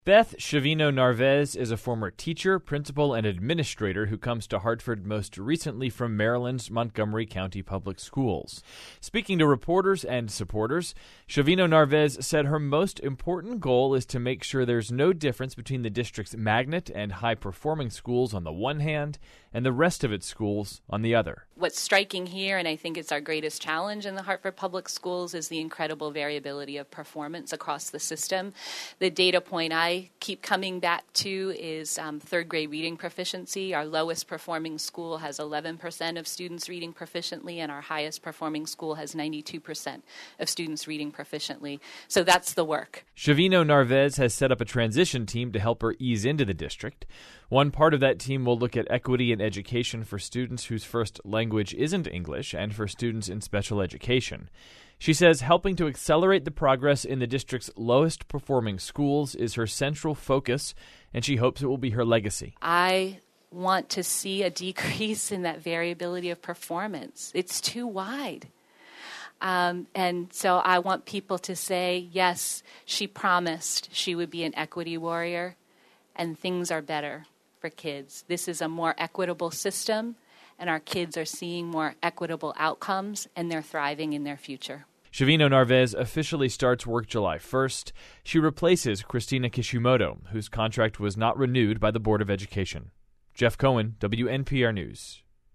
Beth Shavino-Narvez is a former teacher, principal, and administrator who comes to Hartford most recently from Maryland's Montgomery County Public Schools. Speaking to reporters and supporters, Shavino-Narvez said her most important goal is to make sure there's no difference between the district's magnet and high-performing schools on the one hand and the rest of its schools on the other. What's striking here, and I think it's our greatest challenge in the Hartford Public Schools, is the incredible variability of performance across the system. The data point I keep coming back to is third grade reading proficiency. Our lowest performing school has 11% of students reading proficiently, and our highest performing school has 92% of students reading proficiently. So that's the work. Shavino-Narvez has set up a transition team to help her ease into the district. One part of that team will look at equity in education for students whose first language isn't English and for students in special education. She says helping to accelerate the progress in the district's lowest performing schools is her central focus, and she hopes it will be her legacy. I want to see a decrease in that variability of performance. It's too wide. And so I want people to say, yes, she promised she would be an equity warrior, and things are better for kids. This is a more equitable system, and our kids are seeing more equitable outcomes, and they're thriving in their future. Shavino-Narvez officially starts work July 1st. She replaces Christina Kishimoto, whose contract was not renewed by the Board of Education. Jeff Cohen, WNPR News.